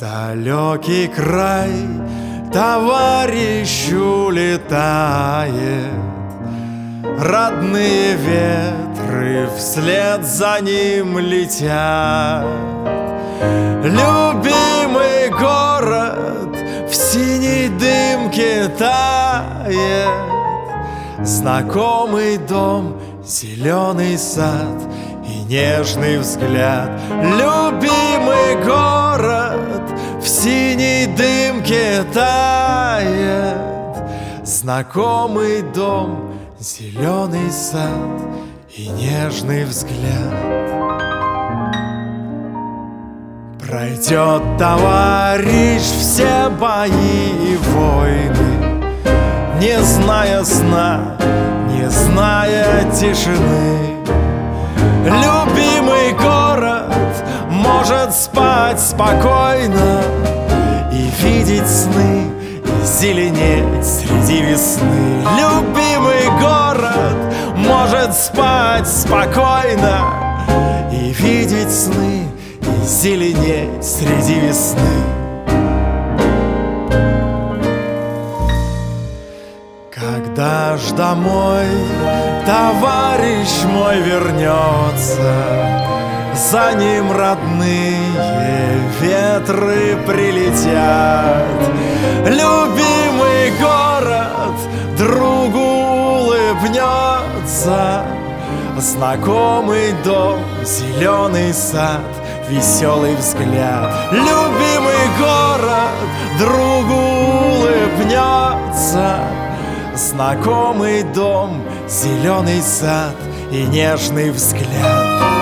далекий край товарищ улетает, родные ветры вслед за ним летят. Любимый город в синей дымке тает, знакомый дом, зеленый сад и нежный взгляд. Любимый город в синей дымке тает, знакомый дом, зеленый сад и нежный взгляд. Пройдет товарищ все бои и войны, не зная сна, не зная тишины. Любимый город может спать спокойно и видеть сны, и зеленеть среди весны. Любимый город может спать спокойно и видеть сны, и зеленеть среди весны. Когда ж домой товарищ мой вернется, за ним родные ветры прилетят. Любимый город другу улыбнется, знакомый дом, зеленый сад, веселый взгляд. Любимый город другу улыбнется, знакомый дом, зеленый сад и нежный взгляд.